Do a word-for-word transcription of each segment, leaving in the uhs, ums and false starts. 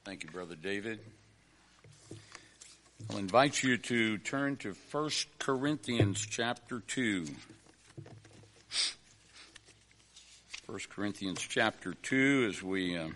Thank you, Brother David. I'll invite you to turn to First Corinthians chapter two. First Corinthians chapter two, as we uh,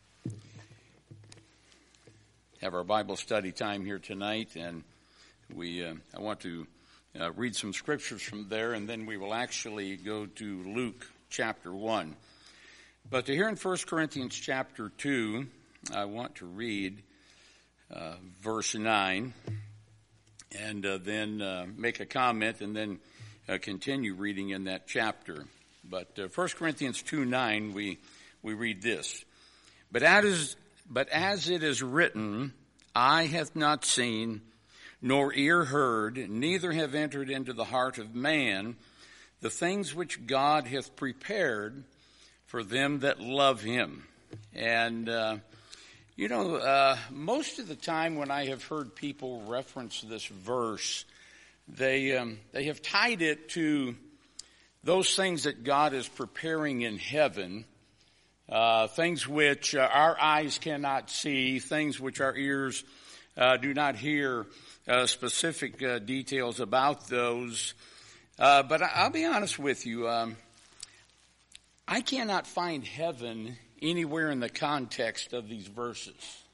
have our Bible study time here tonight, and we uh, I want to uh, read some scriptures from there, and then we will actually go to Luke chapter one. But to here in First Corinthians chapter two, I want to read uh, verse nine, and uh, then uh, make a comment, and then uh, continue reading in that chapter. But uh, First Corinthians two nine, we we read this: But as but as it is written, eye hath not seen, nor ear heard, neither have entered into the heart of man the things which God hath prepared for them that love him. And uh, you know, uh, most of the time when I have heard people reference this verse, they um, they have tied it to those things that God is preparing in heaven, uh, things which uh, our eyes cannot see, things which our ears uh, do not hear uh, specific uh, details about those. Uh, but I'll be honest with you, um, I cannot find heaven anywhere in the context of these verses.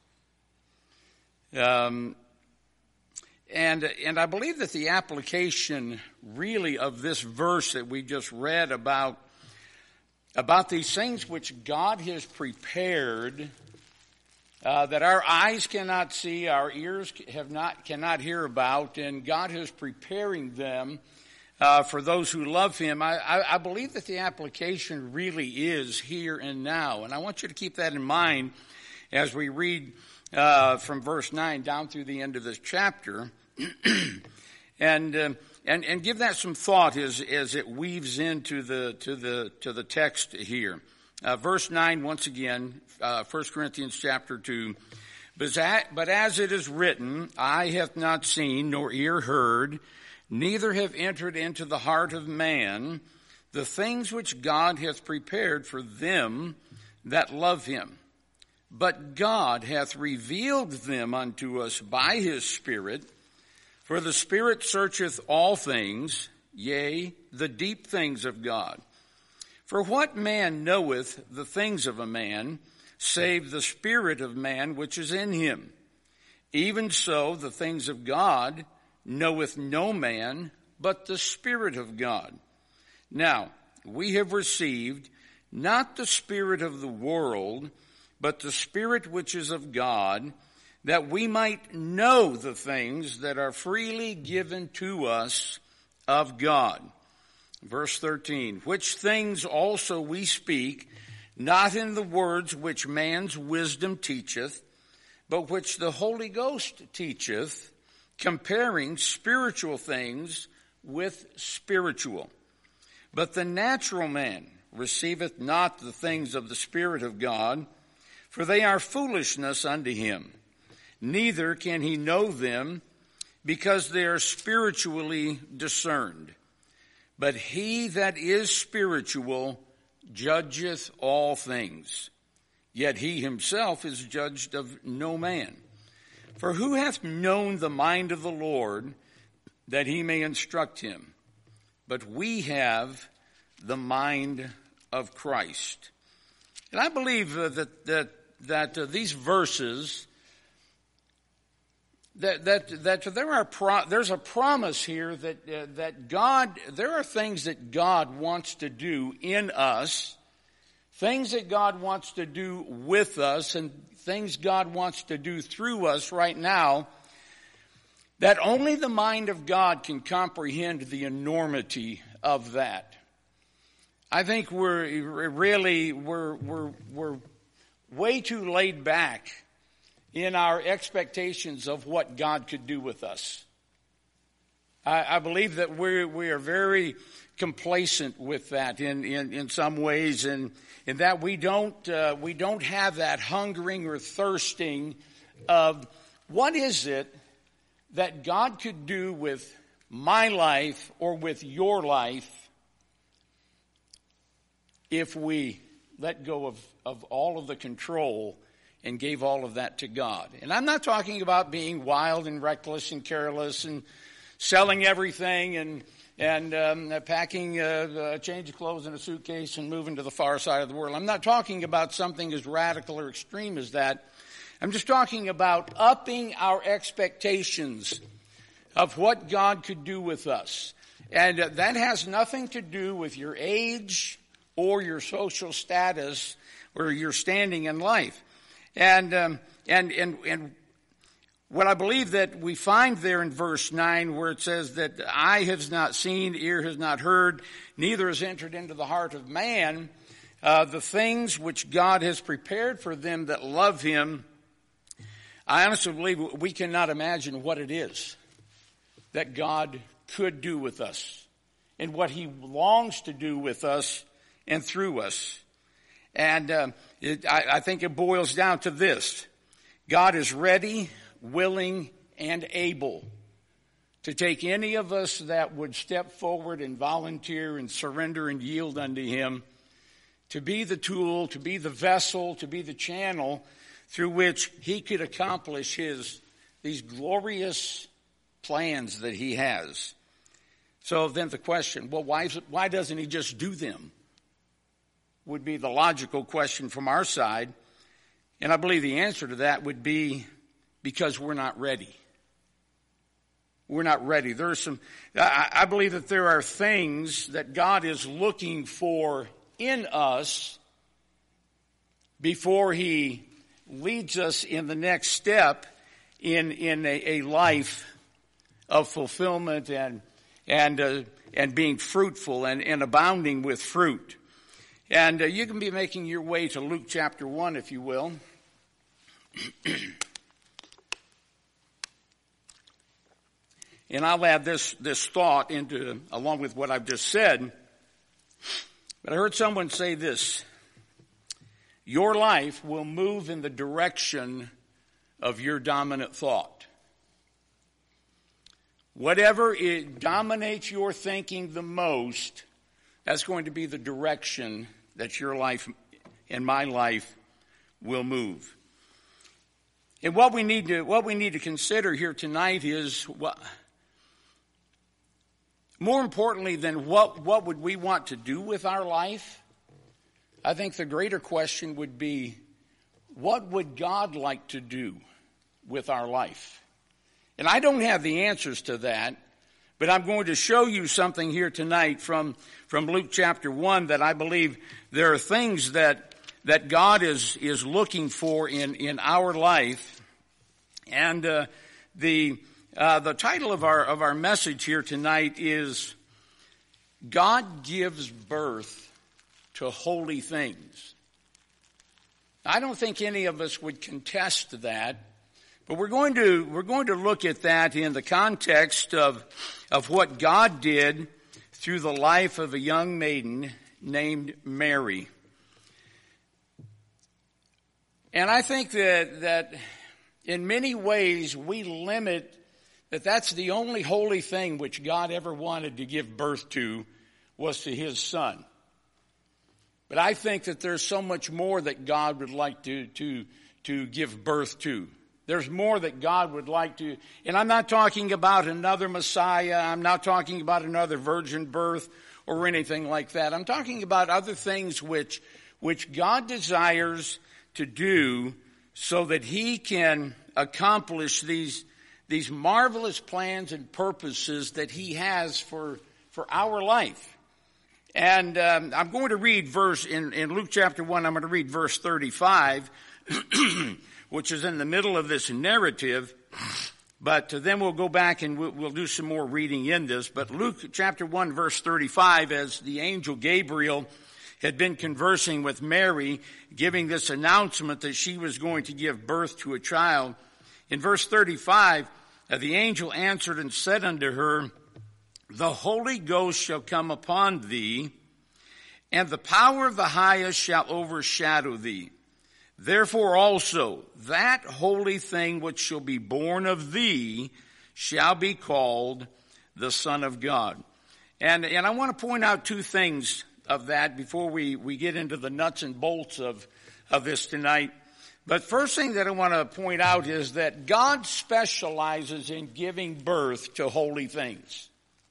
Um, and and I believe that the application really of this verse that we just read about about these things which God has prepared, uh, that our eyes cannot see, our ears have not cannot hear about, and God is preparing them uh, for those who love him. I, I, I believe that the application really is here and now, and I want you to keep that in mind as we read uh, from verse nine down through the end of this chapter, and uh, and and give that some thought as as it weaves into the to the to the text here. Uh, verse nine once again, uh, First Corinthians chapter two. But as, but as it is written, eye hath not seen, nor ear heard, neither have entered into the heart of man the things which God hath prepared for them that love him. But God hath revealed them unto us by his Spirit. For the Spirit searcheth all things, yea, the deep things of God. For what man knoweth the things of a man, save the spirit of man which is in him? Even so the things of God knoweth no man but the Spirit of God. Now, we have received not the spirit of the world, but the Spirit which is of God, that we might know the things that are freely given to us of God. Verse thirteen, which things also we speak, not in the words which man's wisdom teacheth, but which the Holy Ghost teacheth, comparing spiritual things with spiritual. But the natural man receiveth not the things of the Spirit of God, for they are foolishness unto him. Neither can he know them, because they are spiritually discerned. But he that is spiritual judgeth all things, yet he himself is judged of no man. For who hath known the mind of the Lord, that he may instruct him? But we have the mind of Christ. And I believe uh, that that that uh, these verses, that that that there are pro- there's a promise here that uh, that God, there are things that God wants to do in us, things that God wants to do with us, and things God wants to do through us right now, that only the mind of God can comprehend the enormity of that. I think we're really we're we're we're way too laid back in our expectations of what God could do with us. I, I believe that we we are very complacent with that in, in, in some ways, and in that we don't uh, we don't have that hungering or thirsting of what is it that God could do with my life or with your life if we let go of, of all of the control and gave all of that to God. And I'm not talking about being wild and reckless and careless and selling everything and and um, packing a, a change of clothes in a suitcase and moving to the far side of the world. I'm not talking about something as radical or extreme as that. I'm just talking about upping our expectations of what God could do with us. And uh, that has nothing to do with your age or your social status or your standing in life. And um, and and and what I believe that we find there in verse nine, where it says that eye has not seen, ear has not heard, neither has entered into the heart of man uh, the things which God has prepared for them that love him. I honestly believe we cannot imagine what it is that God could do with us and what he longs to do with us and through us. And uh, it, I, I think it boils down to this. God is ready, willing, and able to take any of us that would step forward and volunteer and surrender and yield unto him to be the tool, to be the vessel, to be the channel through which he could accomplish his these glorious plans that he has. So then the question, well, why, is it, why doesn't he just do them? Would be the logical question from our side. And I believe the answer to that would be because we're not ready. We're not ready. There are some, I, I believe that there are things that God is looking for in us before he leads us in the next step in, in a, a life of fulfillment and, and, uh, and being fruitful and, and abounding with fruit. And uh, you can be making your way to Luke chapter one, if you will. And I'll add this, this thought into, along with what I've just said. But I heard someone say this: your life will move in the direction of your dominant thought. Whatever it dominates your thinking the most, that's going to be the direction that your life and my life will move. And what we need to, what we need to consider here tonight is what, more importantly than what, what would we want to do with our life, I think the greater question would be, what would God like to do with our life? And I don't have the answers to that, but I'm going to show you something here tonight from, from Luke chapter one that I believe there are things that, that God is, is looking for in, in our life. And, uh, the, uh, the title of our, of our message here tonight is God Gives Birth to Holy Things. I don't think any of us would contest that. But we're going to, we're going to look at that in the context of, of what God did through the life of a young maiden named Mary. And I think that, that in many ways we limit that that's the only holy thing which God ever wanted to give birth to was to his son. But I think that there's so much more that God would like to, to, to give birth to. There's more that God would like to, and I'm not talking about another Messiah. I'm not talking about another virgin birth or anything like that. I'm talking about other things which, which God desires to do so that he can accomplish these, these marvelous plans and purposes that he has for, for our life. And um, I'm going to read verse in, in Luke chapter one. I'm going to read verse thirty-five. Which is in the middle of this narrative, but then we'll go back and we'll, we'll do some more reading in this. But Luke chapter one verse thirty-five, as the angel Gabriel had been conversing with Mary, giving this announcement that she was going to give birth to a child. In verse thirty-five, uh, the angel answered and said unto her, the Holy Ghost shall come upon thee, and the power of the highest shall overshadow thee. Therefore also, that holy thing which shall be born of thee shall be called the Son of God. And, and I want to point out two things of that before we, we get into the nuts and bolts of, of this tonight. But first thing that I want to point out is that God specializes in giving birth to holy things.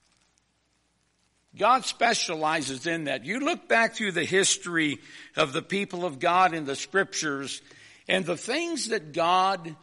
God specializes in that. You look back through the history of the people of God in the scriptures, and the things that God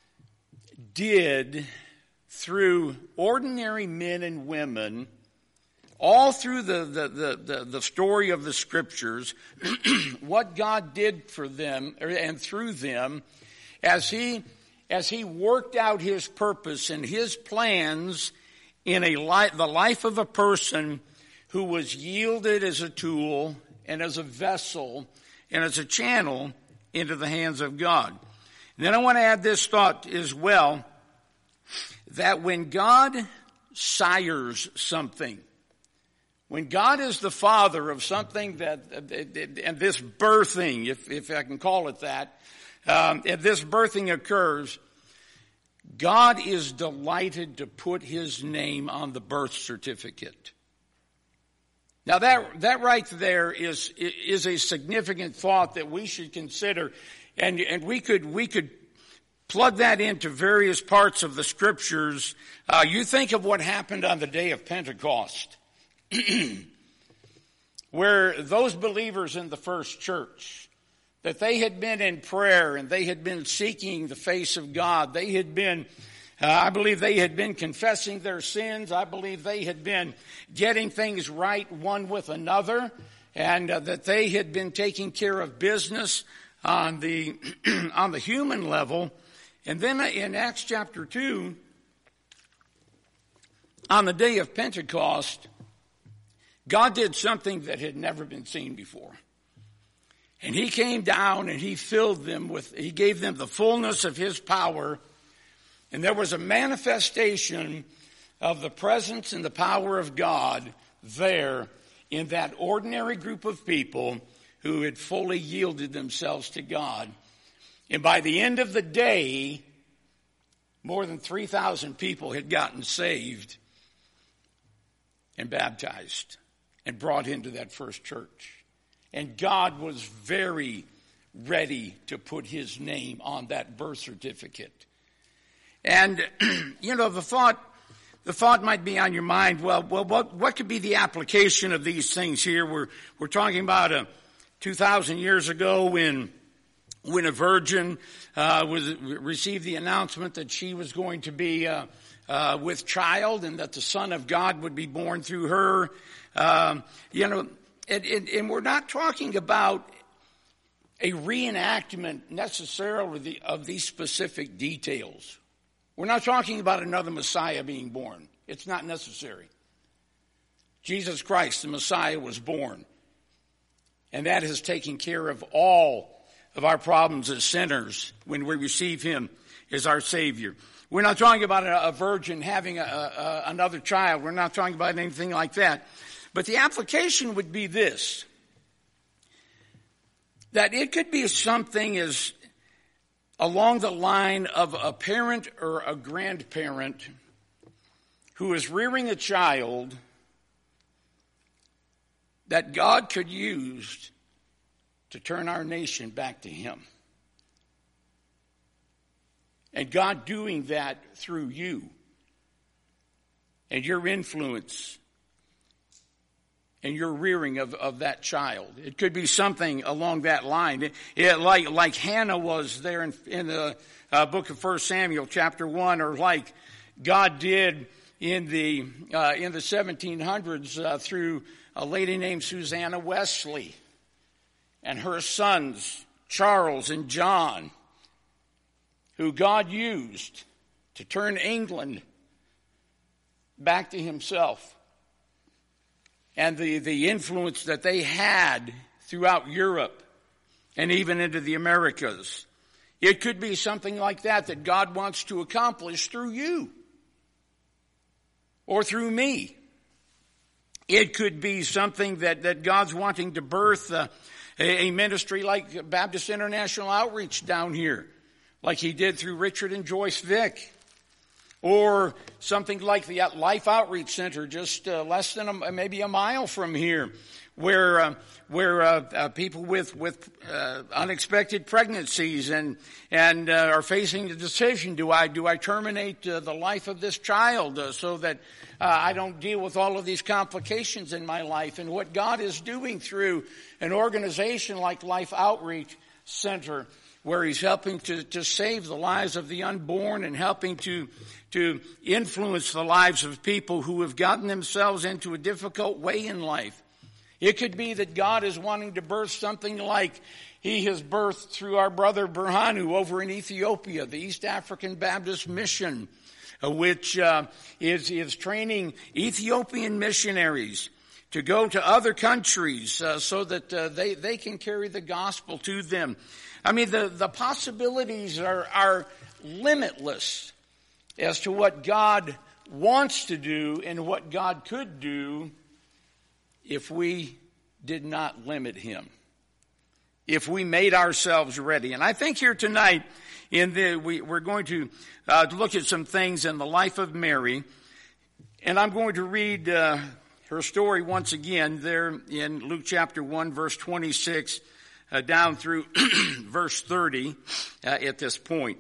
did through ordinary men and women, all through the, the, the, the, the story of the scriptures, what God did for them and through them as he, as he worked out his purpose and his plans in a life, the life of a person who was yielded as a tool and as a vessel and as a channel into the hands of God. And then I want to add this thought as well, that when God sires something, when God is the father of something that, and this birthing, if, if I can call it that, um, if this birthing occurs, God is delighted to put his name on the birth certificate. Now that, that right there is, is a significant thought that we should consider, and, and we could, we could plug that into various parts of the scriptures. Uh, you think of what happened on the day of Pentecost, where those believers in the first church, that they had been in prayer and they had been seeking the face of God. They had been, uh, I believe they had been confessing their sins. I believe they had been getting things right one with another, and uh, that they had been taking care of business on the, on the human level. And then in Acts chapter two, on the day of Pentecost, God did something that had never been seen before. And he came down and he filled them with, he gave them the fullness of his power. And there was a manifestation of the presence and the power of God there in that ordinary group of people who had fully yielded themselves to God. And by the end of the day, more than three thousand people had gotten saved and baptized and brought into that first church. And God was very ready to put his name on that birth certificate. And, you know, the thought, the thought might be on your mind, well, well, what, what could be the application of these things here? We're, we're talking about a two thousand years ago when, when a virgin, uh, was, received the announcement that she was going to be, uh, uh, with child and that the Son of God would be born through her. Um, you know, and, and, and we're not talking about a reenactment necessarily of these specific details. We're not talking about another Messiah being born. It's not necessary. Jesus Christ, the Messiah, was born. And that has taken care of all of our problems as sinners when we receive him as our Savior. We're not talking about a, a virgin having a, a, another child. We're not talking about anything like that. But the application would be this, that it could be something as along the line of a parent or a grandparent who is rearing a child that God could use to turn our nation back to him. And God doing that through you and your influence and your rearing of, of that child. It could be something along that line. It, it, like, like Hannah was there in, in the uh, book of First Samuel chapter one, or like God did in the, uh, in the seventeen hundreds uh, through a lady named Susanna Wesley and her sons, Charles and John, who God used to turn England back to himself. And the, the influence that they had throughout Europe and even into the Americas. It could be something like that that God wants to accomplish through you or through me. It could be something that, that God's wanting to birth uh, a, a ministry like Baptist International Outreach down here, like he did through Richard and Joyce Vick. Or something like the Life Outreach Center, just uh, less than a, maybe a mile from here, where uh, where uh, uh, people with with uh, unexpected pregnancies and and uh, are facing the decision: do I do I terminate uh, the life of this child uh, so that uh, I don't deal with all of these complications in my life? And what God is doing through an organization like Life Outreach Center, where He's helping to to save the lives of the unborn and helping to to influence the lives of people who have gotten themselves into a difficult way in life. It could be that God is wanting to birth something like He has birthed through our brother Burhanu over in Ethiopia, the East African Baptist Mission, uh, which uh, is, is training Ethiopian missionaries to go to other countries uh, so that uh, they, they can carry the gospel to them. I mean, the, the possibilities are, are limitless as to what God wants to do and what God could do if we did not limit Him, if we made ourselves ready. And I think here tonight, in the we, we're going to uh, look at some things in the life of Mary, and I'm going to read uh, her story once again there in Luke chapter one, verse twenty-six, uh, down through verse thirty uh, at this point.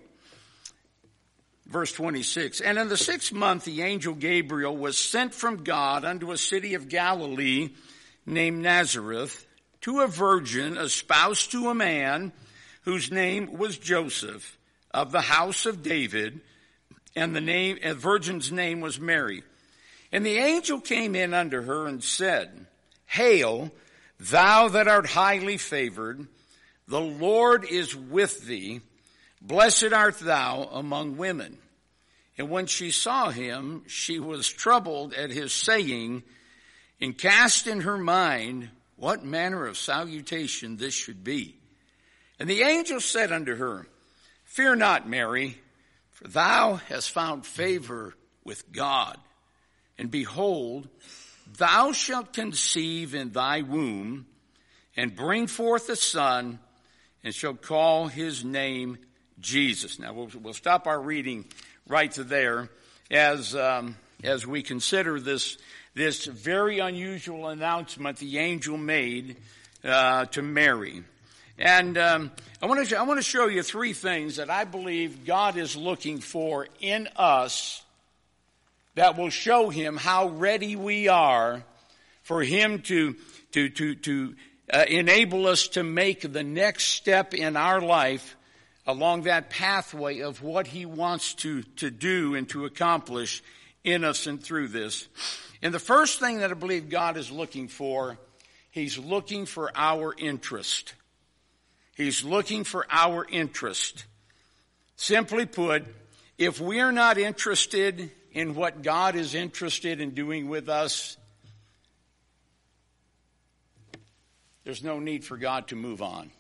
Verse twenty-six, and in the sixth month the angel Gabriel was sent from God unto a city of Galilee named Nazareth to a virgin espoused to a man whose name was Joseph of the house of David, and the name, the virgin's name was Mary. And the angel came in unto her and said, Hail, thou that art highly favored, the Lord is with thee. Blessed art thou among women. And when she saw him, she was troubled at his saying, and cast in her mind what manner of salutation this should be. And the angel said unto her, Fear not, Mary, for thou hast found favor with God. And behold, thou shalt conceive in thy womb, and bring forth a son, and shalt call his name Jesus. Now we'll, we'll stop our reading right to there as um, as we consider this this very unusual announcement the angel made uh, to Mary. And um, I want to I want to show you three things that I believe God is looking for in us that will show Him how ready we are for Him to to to to uh, enable us to make the next step in our life along that pathway of what He wants to, to do and to accomplish in us and through this. And the first thing that I believe God is looking for, He's looking for our interest. He's looking for our interest. Simply put, if we're not interested in what God is interested in doing with us, there's no need for God to move on.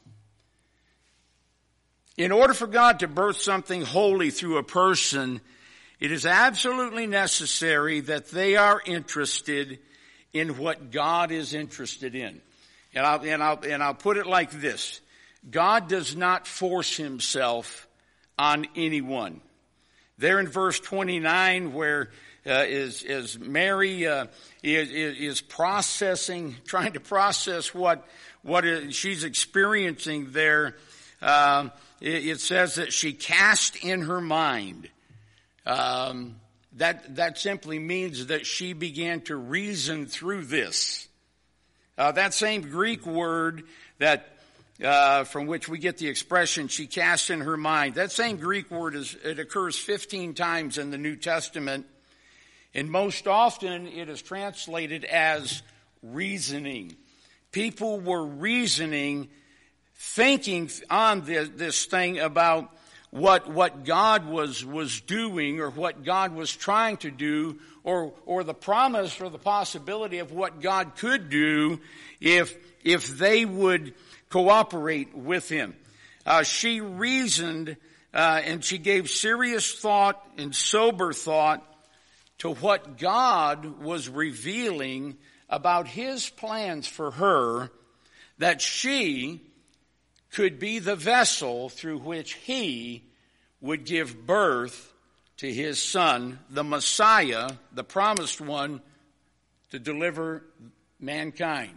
In order for God to birth something holy through a person, it is absolutely necessary that they are interested in what God is interested in. And I'll, and I'll, and I'll put it like this. God does not force Himself on anyone. There in verse twenty-nine where uh, is, is Mary uh, is, is processing, trying to process what, what is, she's experiencing there, uh, it says that she cast in her mind. Um, that that simply means that she began to reason through this. Uh, that same Greek word that uh, from which we get the expression "she cast in her mind." That same Greek word is it occurs fifteen times in the New Testament, and most often it is translated as reasoning. People were reasoning, thinking on this, this thing about what what God was was doing or what God was trying to do or or the promise or the possibility of what God could do if if they would cooperate with Him. Uh, she reasoned uh, and she gave serious thought and sober thought to what God was revealing about His plans for her, that she could be the vessel through which He would give birth to his son, the Messiah, the promised one, to deliver mankind.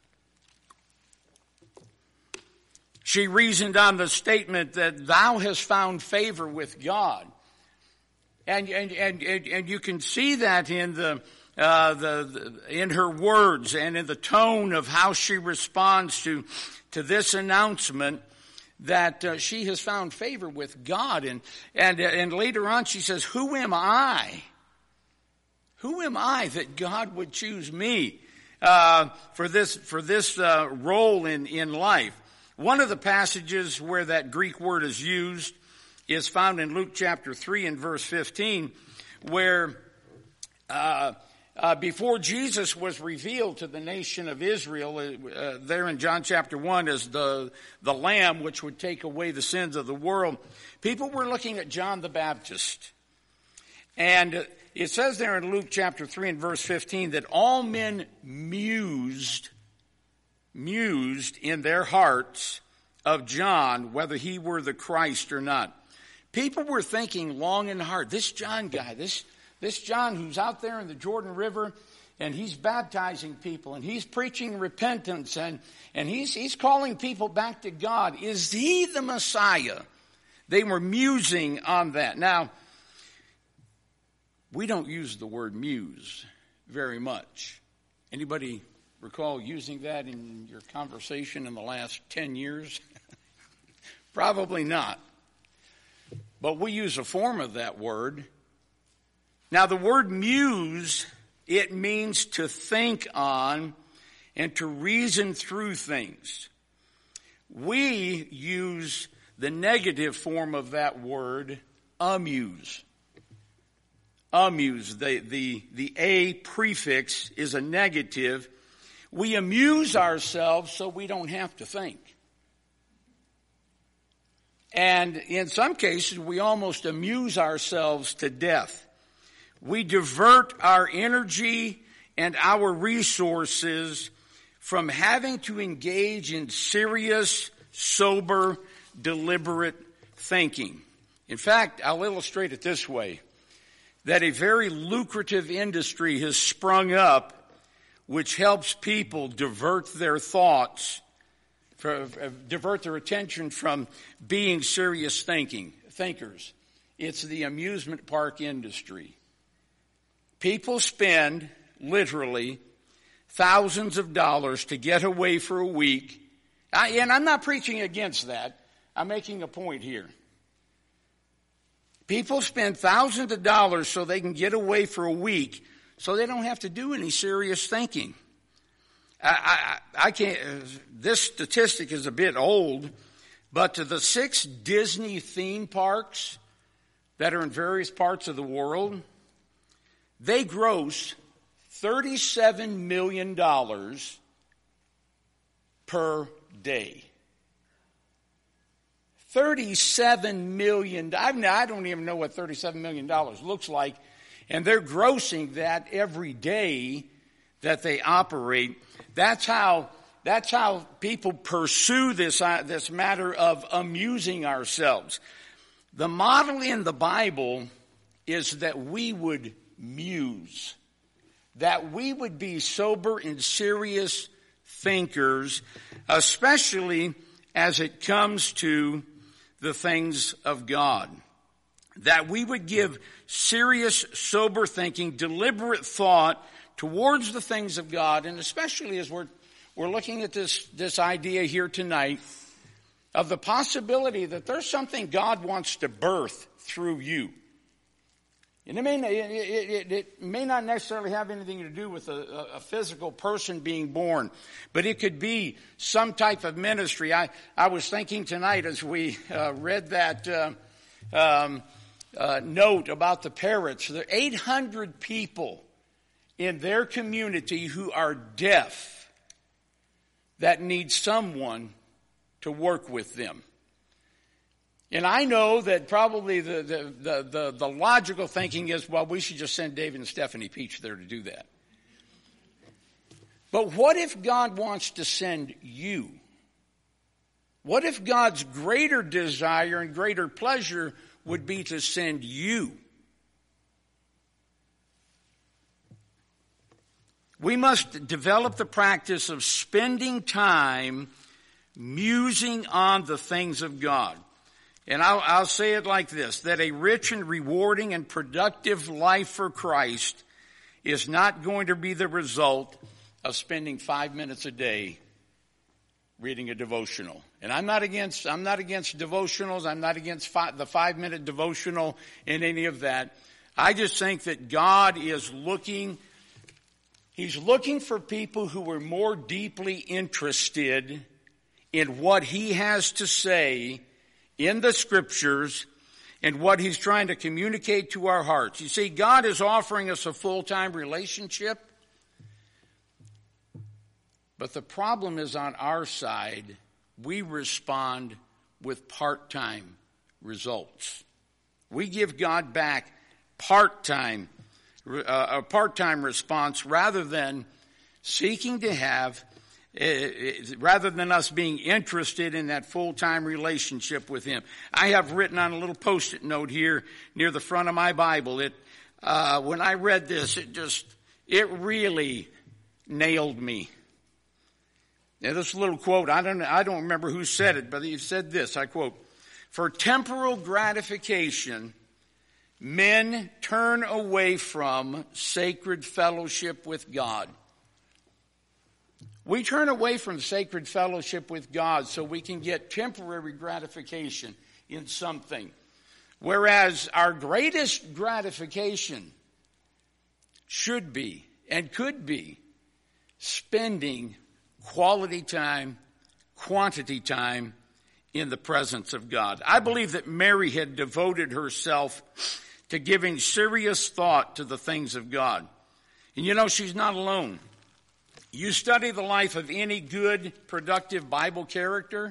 She reasoned on the statement that thou hast found favor with God. And, and, and, and you can see that in the, uh, the, the, in her words and in the tone of how she responds to, to this announcement that uh, she has found favor with God. And, and, and later on she says, who am I? Who am I that God would choose me, uh, for this, for this, uh, role in, in life? One of the passages where that Greek word is used is found in Luke chapter three and verse fifteen, where uh, uh, before Jesus was revealed to the nation of Israel, uh, there in John chapter one as the, the Lamb which would take away the sins of the world, people were looking at John the Baptist. And it says there in Luke chapter three and verse fifteen that all men mused mused in their hearts of John, whether he were the Christ or not. People were thinking long and hard, this John guy, this, this John who's out there in the Jordan River, and he's baptizing people, and he's preaching repentance, and, and he's, he's calling people back to God. Is he the Messiah? They were musing on that. Now, we don't use the word muse very much. Anybody recall using that in your conversation in the last ten years? Probably not. But we use a form of that word. Now, the word muse, it means to think on and to reason through things. We use the negative form of that word, amuse. Amuse, the, the, the a prefix is a negative. We amuse ourselves so we don't have to think. And in some cases, we almost amuse ourselves to death. We divert our energy and our resources from having to engage in serious, sober, deliberate thinking. In fact, I'll illustrate it this way, that a very lucrative industry has sprung up which helps people divert their thoughts, for, uh, divert their attention from being serious thinking, thinkers. It's the amusement park industry. People spend, literally, thousands of dollars to get away for a week. I, and I'm not preaching against that. I'm making a point here. People spend thousands of dollars so they can get away for a week, so they don't have to do any serious thinking. I, I, I can't, this statistic is a bit old, but to the six Disney theme parks that are in various parts of the world, they gross thirty-seven million dollars per day. thirty-seven million dollars. I don't even know what thirty-seven million dollars looks like. And they're grossing that every day that they operate. That's how, that's how people pursue this, uh, this matter of amusing ourselves. The model in the Bible is that we would muse, that we would be sober and serious thinkers, especially as it comes to the things of God. That we would give serious, sober thinking, deliberate thought towards the things of God, and especially as we're we're looking at this, this idea here tonight of the possibility that there's something God wants to birth through you. And it may, it, it, it may not necessarily have anything to do with a, a physical person being born, but it could be some type of ministry. I, I was thinking tonight as we uh, read that uh, um, uh, note about the parrots, there are eight hundred people in their community who are deaf that need someone to work with them. And I know that probably the, the, the, the, the logical thinking is, well, we should just send David and Stephanie Peach there to do that. But what if God wants to send you? What if God's greater desire and greater pleasure would be to send you We must develop the practice of spending time musing on the things of God. And I'll, I'll say it like this, that a rich and rewarding and productive life for Christ is not going to be the result of spending five minutes a day reading a devotional. And I'm not against, I'm not against devotionals. I'm not against five, the five minute devotional in any of that. I just think that God is looking, He's looking for people who are more deeply interested in what He has to say in the Scriptures and what He's trying to communicate to our hearts. You see, God is offering us a full-time relationship, but the problem is on our side, we respond with part-time results. We give God back part-time, uh, a part-time response rather than seeking to have rather than us being interested in that full-time relationship with Him. I have written on a little post-it note here near the front of my Bible. It, uh, when I read this, it just, it really nailed me. Now, this little quote, I don't, I don't remember who said it, but he said this, I quote, "For temporal gratification, men turn away from sacred fellowship with God." We turn away from sacred fellowship with God so we can get temporary gratification in something. Whereas our greatest gratification should be and could be spending quality time, quantity time in the presence of God. I believe that Mary had devoted herself to giving serious thought to the things of God. And you know, she's not alone. You study the life of any good, productive Bible character,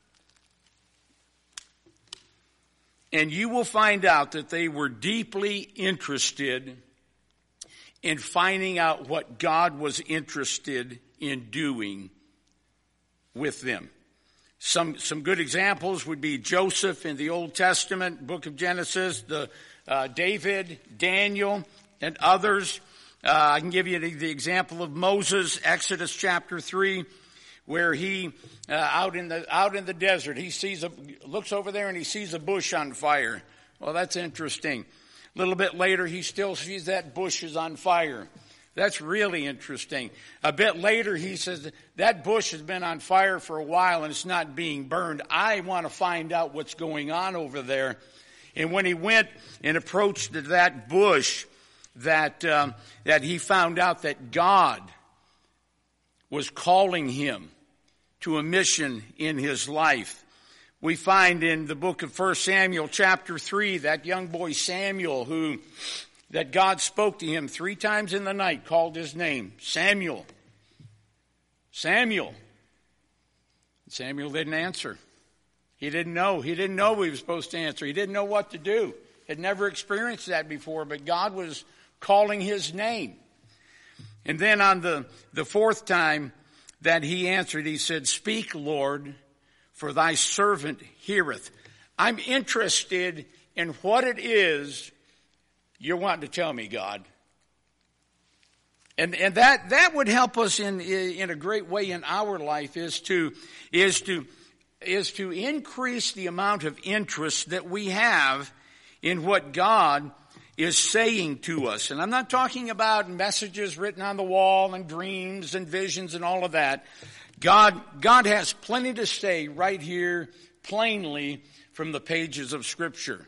and you will find out that they were deeply interested in finding out what God was interested in doing with them. Some, some good examples would be Joseph in the Old Testament, book of Genesis, the, uh, David, Daniel, and others. Uh, I can give you the, the example of Moses, Exodus chapter three, where he, uh, out in the, out in the desert, he sees a, looks over there and he sees a bush on fire. Well, that's interesting. A little bit later, he still sees that bush is on fire. That's really interesting. A bit later, he says, that bush has been on fire for a while and it's not being burned. I want to find out what's going on over there. And when he went and approached that bush, that um, that he found out that God was calling him to a mission in his life. We find in the book of First Samuel chapter three, that young boy Samuel, who that God spoke to him three times in the night, called his name, Samuel. Samuel. Samuel didn't answer. He didn't know. He didn't know he was supposed to answer. He didn't know what to do. Had never experienced that before, but God was calling his name. And then on the, the fourth time that he answered, he said, "Speak, Lord, for thy servant heareth." I'm interested in what it is you're wanting to tell me, God. And, and that, that would help us in, in a great way in our life is to, is to, is to increase the amount of interest that we have in what God is saying to us. And I'm not talking about messages written on the wall and dreams and visions and all of that. God, God has plenty to say right here plainly from the pages of Scripture.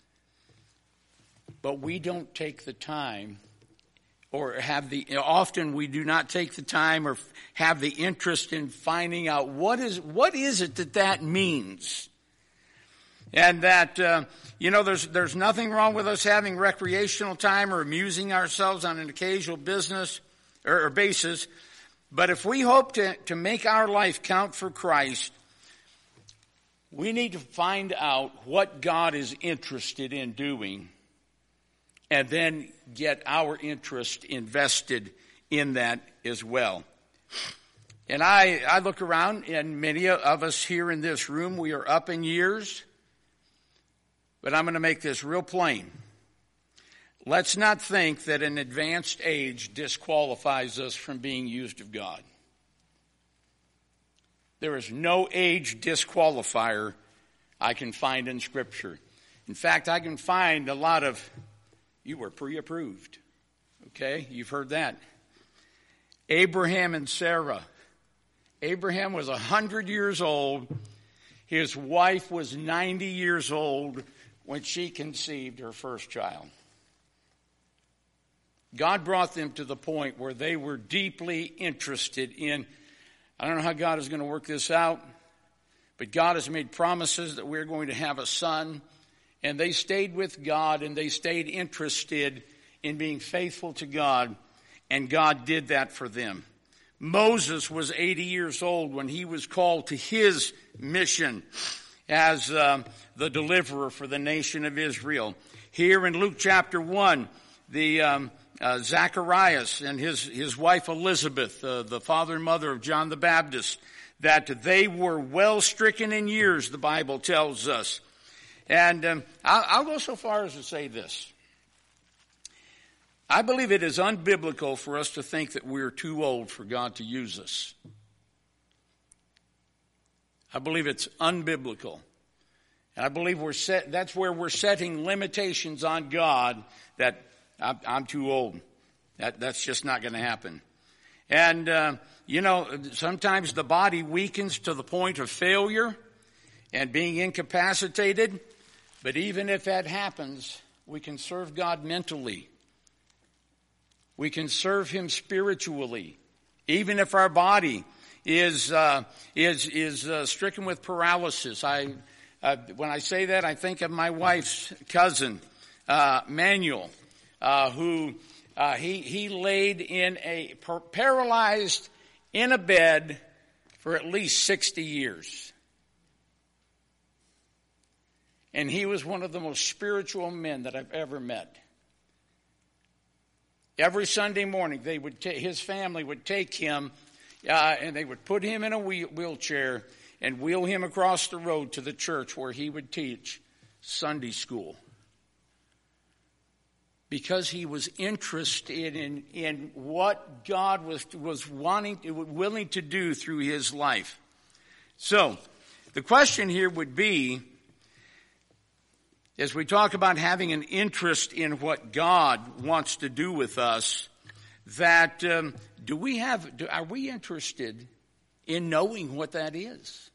But we don't take the time or have the, often we do not take the time or have the interest in finding out what is, what is it that that means. And that, uh, you know, there's, there's nothing wrong with us having recreational time or amusing ourselves on an occasional business or, or basis. But if we hope to, to make our life count for Christ, we need to find out what God is interested in doing and then get our interest invested in that as well. And I, I look around, and many of us here in this room, we are up in years. But I'm going to make this real plain. let's not think that an advanced age disqualifies us from being used of God. There is no age disqualifier I can find in Scripture. In fact, I can find a lot of, you were pre-approved. Okay, you've heard that. Abraham and Sarah. Abraham was one hundred years old. His wife was ninety years old when she conceived her first child. God brought them to the point where they were deeply interested in, I don't know how God is going to work this out, but God has made promises that we're going to have a son. And they stayed with God, and they stayed interested in being faithful to God, and God did that for them. Moses was eighty years old when he was called to his mission as um, the deliverer for the nation of Israel. Here in Luke chapter one, the um, uh, Zacharias and his, his wife Elizabeth, uh, the father and mother of John the Baptist, that they were well stricken in years, the Bible tells us. And um, I'll, I'll go so far as to say this. I believe it is unbiblical for us to think that we're too old for God to use us. I believe it's unbiblical. And I believe we're set, that's where we're setting limitations on God that I'm, I'm too old. That, that's just not going to happen. And, uh, you know, sometimes the body weakens to the point of failure and being incapacitated. But even if that happens, we can serve God mentally. We can serve Him spiritually. Even if our body is uh, is is uh, stricken with paralysis. I uh, when I say that, I think of my wife's cousin, uh, Manuel, uh, who uh, he he laid in a par- paralyzed in a bed for at least sixty years. And he was one of the most spiritual men that I've ever met. Every Sunday morning, they would ta- his family would take him, uh, and they would put him in a wheel- wheelchair and wheel him across the road to the church where he would teach Sunday school. Because he was interested in, in what God was, was wanting, willing to do through his life. So, the question here would be, as we talk about having an interest in what God wants to do with us, that um, do we have, do, are we interested in knowing what that is?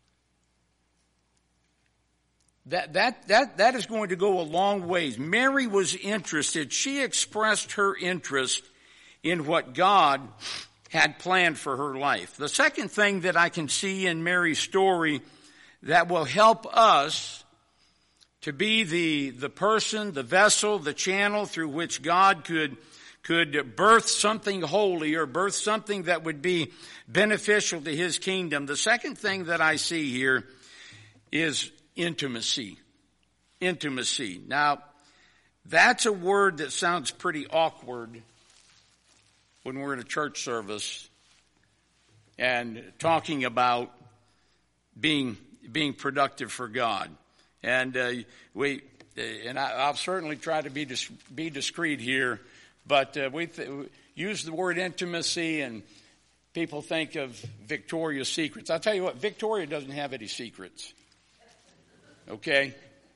That, that, that, that is going to go a long ways. Mary was interested. She expressed her interest in what God had planned for her life. The second thing that I can see in Mary's story that will help us to be the, the person, the vessel, the channel through which God could, could birth something holy or birth something that would be beneficial to His kingdom. The second thing that I see here is intimacy. Intimacy. Now, that's a word that sounds pretty awkward when we're in a church service and talking about being, being productive for God. And uh, we, and I, I'll certainly try to be dis, be discreet here, but uh, we th- use the word intimacy, and people think of Victoria's Secrets. I'll tell you what, Victoria doesn't have any secrets. Okay?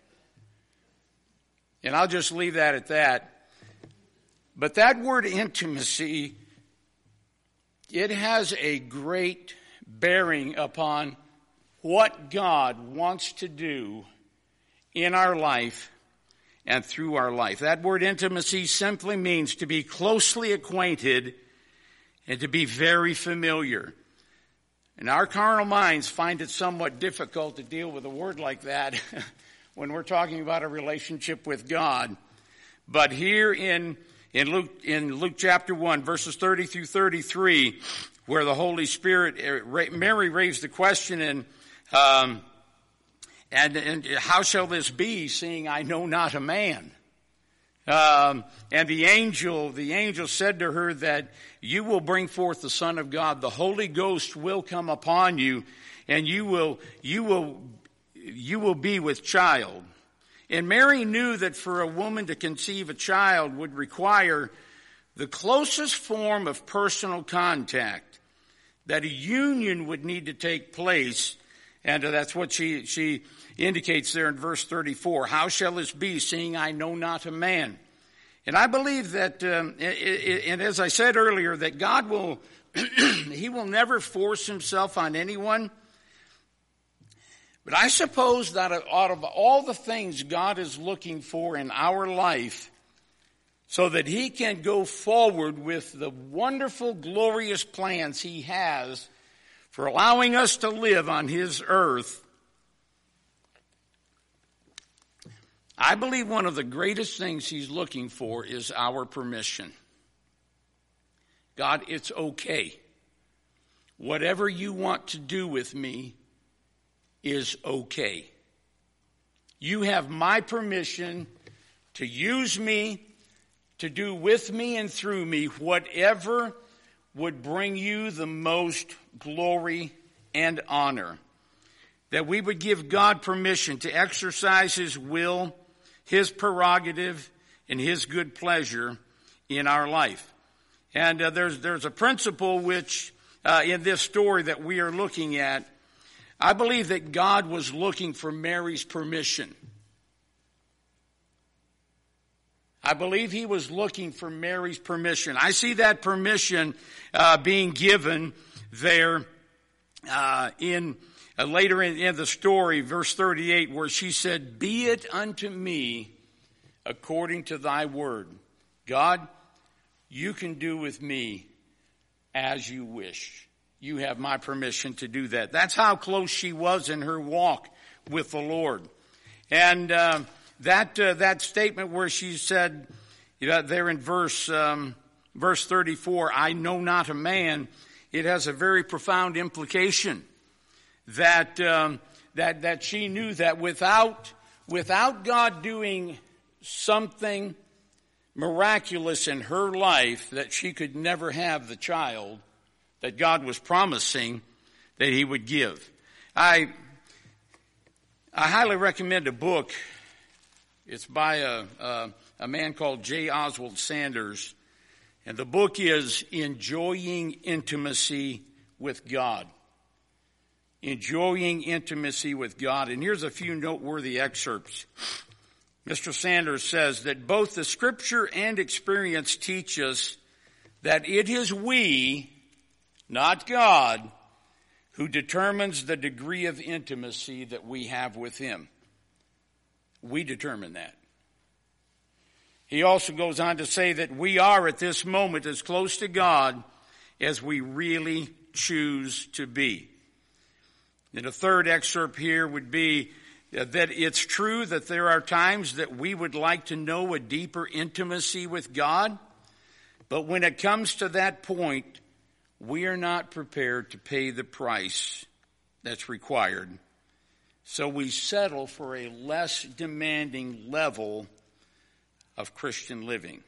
And I'll just leave that at that. But that word intimacy, it has a great bearing upon what God wants to do in our life and through our life. That word intimacy simply means to be closely acquainted and to be very familiar. And our carnal minds find it somewhat difficult to deal with a word like that when we're talking about a relationship with God. But here in, in Luke, in Luke chapter one, verses thirty through thirty-three, where the Holy Spirit, Mary raised the question, and, um, And, and how shall this be, seeing I know not a man? Um, and the angel, the angel said to her that you will bring forth the Son of God. The Holy Ghost will come upon you, and you will, you will, you will be with child. And Mary knew that for a woman to conceive a child would require the closest form of personal contact, that a union would need to take place. And that's what she, she indicates there in verse thirty-four. How shall this be, seeing I know not a man? And I believe that, um, and as I said earlier, that God will, he will never force himself on anyone. But I suppose that out of all the things God is looking for in our life, so that he can go forward with the wonderful, glorious plans he has for allowing us to live on his earth, I believe one of the greatest things he's looking for is our permission. God, it's okay. Whatever you want to do with me is okay. You have my permission to use me, to do with me and through me whatever would bring you the most glory and honor. That we would give God permission to exercise his will, his prerogative, and his good pleasure in our life. And uh, there's there's a principle which uh, in this story that we are looking at, I believe that God was looking for Mary's permission. I believe he was looking for Mary's permission. I see that permission uh, being given there uh, in uh, later in, in the story, verse thirty-eight, where she said, "Be it unto me according to thy word." God, you can do with me as you wish. You have my permission to do that. That's how close she was in her walk with the Lord. And uh, that uh, that statement where she said, you know, there in verse um, verse thirty-four, "I know not a man," it has a very profound implication that um, that that she knew that without without God doing something miraculous in her life, that she could never have the child that God was promising that he would give. I I highly recommend a book. It's by a, a, a man called J. Oswald Sanders. And the book is Enjoying Intimacy with God. Enjoying Intimacy with God. And here's a few noteworthy excerpts. Mister Sanders says that both the scripture and experience teach us that it is we, not God, who determines the degree of intimacy that we have with him. We determine that. He also goes on to say that we are at this moment as close to God as we really choose to be. And a third excerpt here would be that it's true that there are times that we would like to know a deeper intimacy with God, but when it comes to that point, we are not prepared to pay the price that's required. So we settle for a less demanding level of Christian living.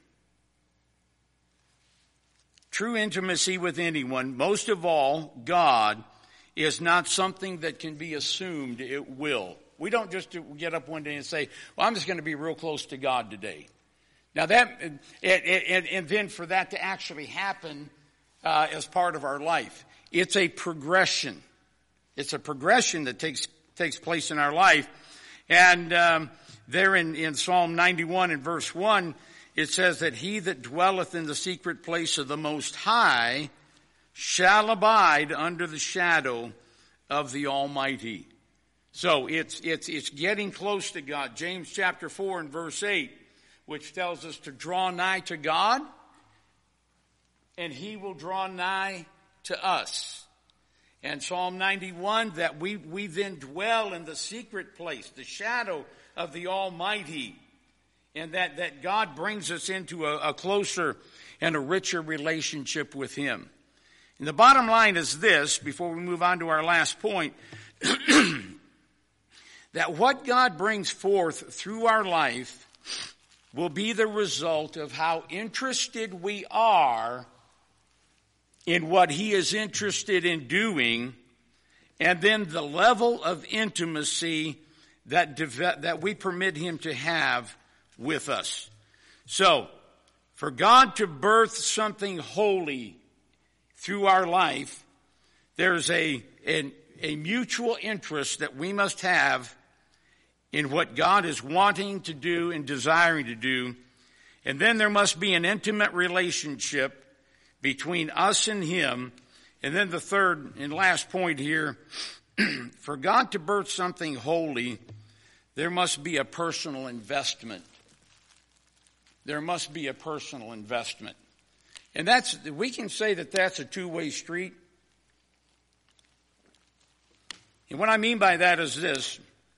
True intimacy with anyone, most of all God, is not something that can be assumed it will. We don't just get up one day and say, well, I'm just going to be real close to God today. Now that, and, and, and then for that to actually happen uh, as part of our life, it's a progression. It's a progression that takes takes place in our life. And um, there in, in Psalm ninety-one and verse one, it says that he that dwelleth in the secret place of the Most High shall abide under the shadow of the Almighty. So it's it's it's getting close to God. James chapter four and verse eight, which tells us to draw nigh to God, and he will draw nigh to us. And Psalm ninety-one, that we, we then dwell in the secret place, the shadow of the Almighty, and that, that God brings us into a, a closer and a richer relationship with him. And the bottom line is this, before we move on to our last point, that what God brings forth through our life will be the result of how interested we are in what he is interested in doing, and then the level of intimacy that deve- that we permit him to have with us. So, for God to birth something holy through our life, there's a, a, a mutual interest that we must have in what God is wanting to do and desiring to do. And then there must be an intimate relationship between us and him. And then the third and last point here, for God to birth something holy, there must be a personal investment. There must be a personal investment. And that's, we can say that that's a two-way street. And what I mean by that is this: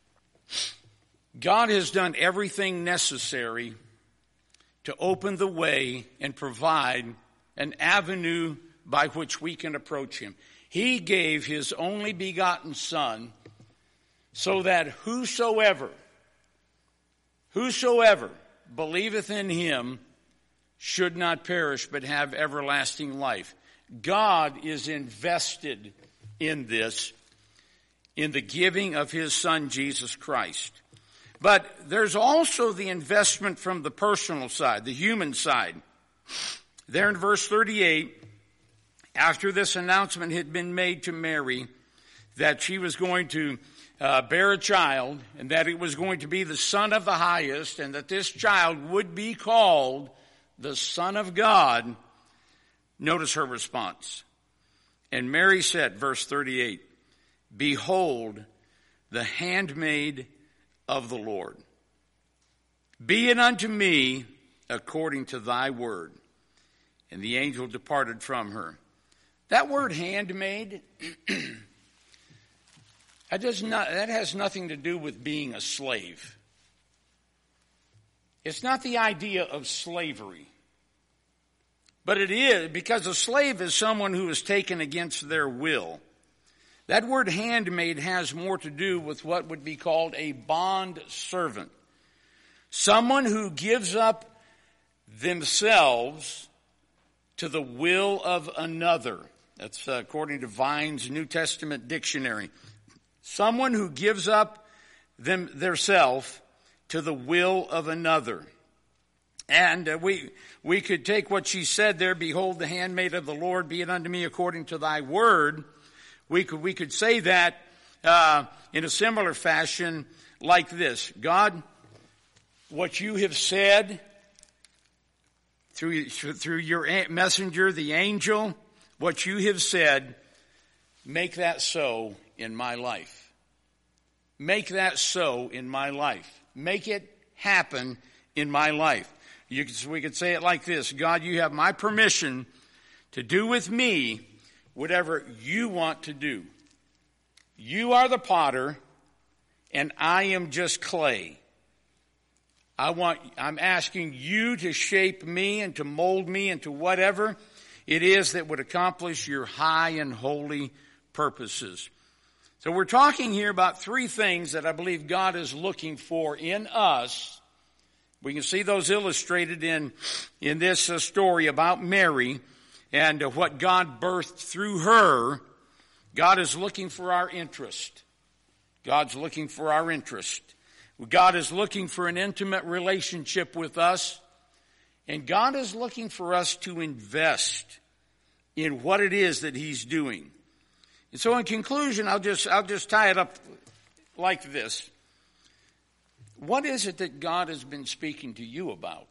God has done everything necessary to open the way and provide an avenue by which we can approach him. He gave his only begotten Son so that whosoever, whosoever believeth in him should not perish but have everlasting life. God is invested in this, in the giving of his Son, Jesus Christ. But there's also the investment from the personal side, the human side. There in verse thirty-eight, after this announcement had been made to Mary that she was going to uh, bear a child, and that it was going to be the Son of the Highest, and that this child would be called the Son of God, notice her response. And Mary said, verse thirty-eight, "Behold, the handmaid of the Lord. Be it unto me according to thy word." And the angel departed from her. That word handmaid, that does not, that has nothing to do with being a slave. It's not the idea of slavery. But it is, because a slave is someone who is taken against their will. That word handmaid has more to do with what would be called a bond servant. Someone who gives up themselves to the will of another. That's uh, according to Vine's New Testament dictionary. Someone who gives up them theirself to the will of another. And uh, we we could take what she said there, "Behold, the handmaid of the Lord, be it unto me according to thy word." We could we could say that uh, in a similar fashion like this: God, what you have said through through your messenger, the angel, what you have said, make that so in my life. Make that so in my life. Make it happen in my life. You could, we could say it like this: God, you have my permission to do with me whatever you want to do. You are the potter, and I am just clay. I want, I'm asking you to shape me and to mold me into whatever it is that would accomplish your high and holy purposes. So we're talking here about three things that I believe God is looking for in us. We can see those illustrated in, in this uh, story about Mary and uh, what God birthed through her. God is looking for our interest. God's looking for our interest. God is looking for an intimate relationship with us. And God is looking for us to invest in what it is that he's doing. And so in conclusion, I'll just, I'll just tie it up like this. What is it that God has been speaking to you about?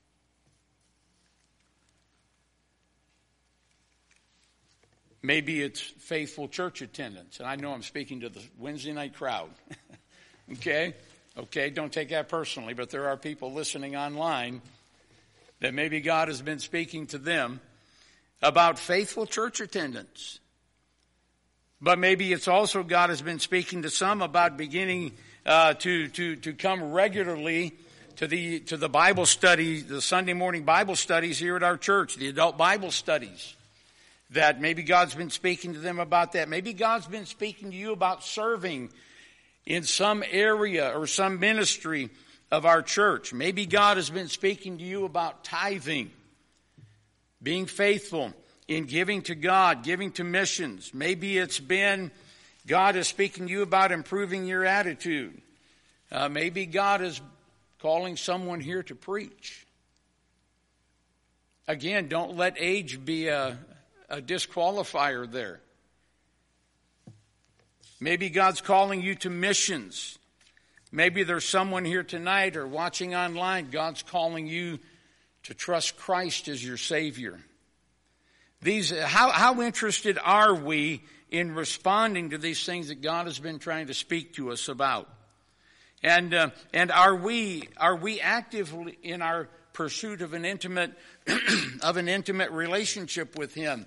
Maybe it's faithful church attendance. And I know I'm speaking to the Wednesday night crowd. Okay? Okay, don't take that personally, but there are people listening online that maybe God has been speaking to them about faithful church attendance. But maybe it's also God has been speaking to some about beginning uh, to to to come regularly to the to the Bible study, the Sunday morning Bible studies here at our church, the adult Bible studies. That maybe God's been speaking to them about that. Maybe God's been speaking to you about serving in some area or some ministry of our church. Maybe God has been speaking to you about tithing, being faithful in giving to God, giving to missions. Maybe it's been God is speaking to you about improving your attitude. Uh, maybe God is calling someone here to preach. Again, don't let age be a, a disqualifier there. Maybe God's calling you to missions. Maybe there's someone here tonight or watching online. God's calling you to trust Christ as your Savior. These, how, how interested are we in responding to these things that God has been trying to speak to us about? And uh, and are we are we active in our pursuit of an intimate of an intimate relationship with Him?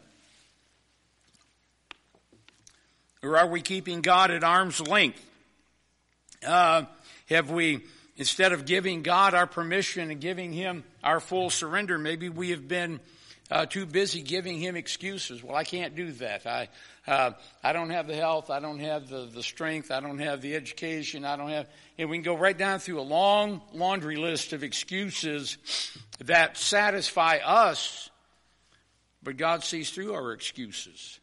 Or are we keeping God at arm's length? Uh, have we, instead of giving God our permission and giving Him our full surrender, maybe we have been uh, too busy giving Him excuses. Well, I can't do that. I uh, I don't have the health. I don't have the, the strength. I don't have the education. I don't have... And we can go right down through a long laundry list of excuses that satisfy us, but God sees through our excuses.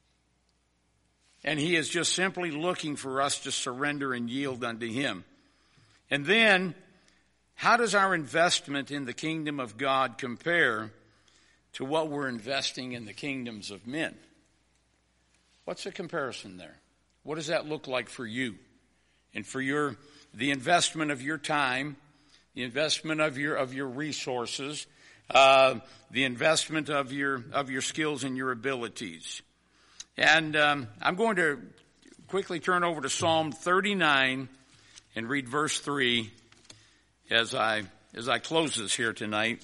And He is just simply looking for us to surrender and yield unto Him. And then, how does our investment in the kingdom of God compare to what we're investing in the kingdoms of men? What's the comparison there? What does that look like for you? And for your the investment of your time, the investment of your of your resources, uh, the investment of your of your skills and your abilities. And um, I'm going to quickly turn over to Psalm thirty-nine and read verse three as I as I close this here tonight.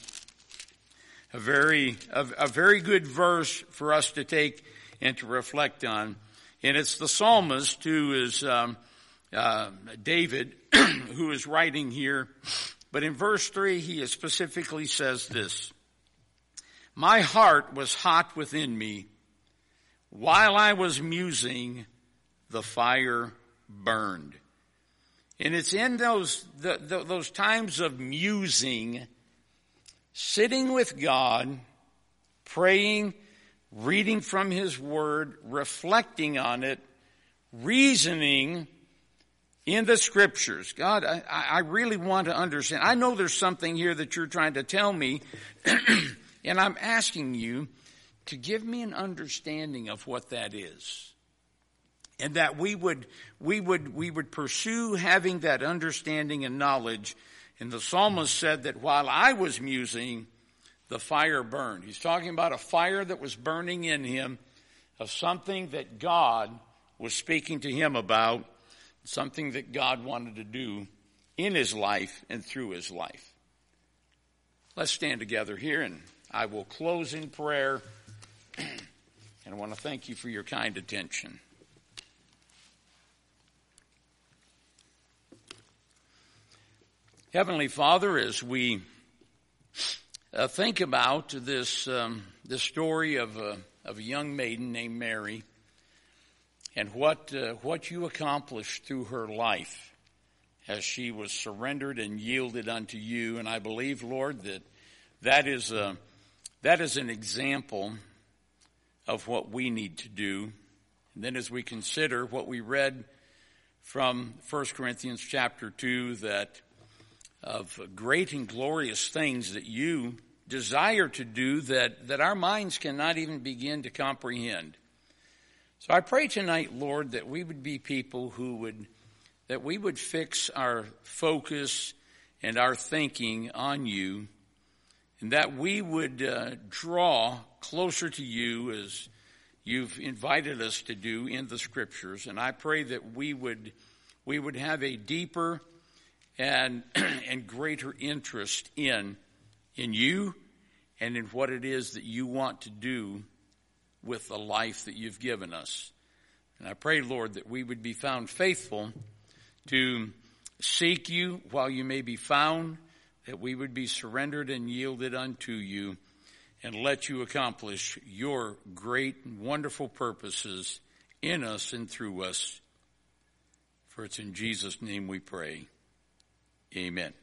A very a, a very good verse for us to take and to reflect on, and it's the psalmist who is um, uh, David, who is writing here. But in verse three, he specifically says this: "My heart was hot within me. While I was musing, the fire burned." And it's in those the, the, those times of musing, sitting with God, praying, reading from His Word, reflecting on it, reasoning in the Scriptures. God, I, I really want to understand. I know there's something here that you're trying to tell me, and I'm asking you to give me an understanding of what that is. And that we would, we would, we would pursue having that understanding and knowledge. And the psalmist said that while I was musing, the fire burned. He's talking about a fire that was burning in him of something that God was speaking to him about, something that God wanted to do in his life and through his life. Let's stand together here, and I will close in prayer. And I want to thank you for your kind attention. Heavenly Father, as we uh, think about this um, this story of a, of a young maiden named Mary, and what uh, what you accomplished through her life as she was surrendered and yielded unto you, and I believe, Lord, that that is a that is an example of what we need to do. And then as we consider what we read from First Corinthians chapter two, that of great and glorious things that you desire to do that, that our minds cannot even begin to comprehend. So I pray tonight, Lord, that we would be people who would, that we would fix our focus and our thinking on you, and that we would uh, draw closer to you as you've invited us to do in the Scriptures. And I pray that we would, we would have a deeper and and greater interest in in you and in what it is that you want to do with the life that you've given us. And I pray, Lord, that we would be found faithful to seek you while you may be found, that we would be surrendered and yielded unto you, and let you accomplish your great and wonderful purposes in us and through us. For it's in Jesus' name we pray. Amen.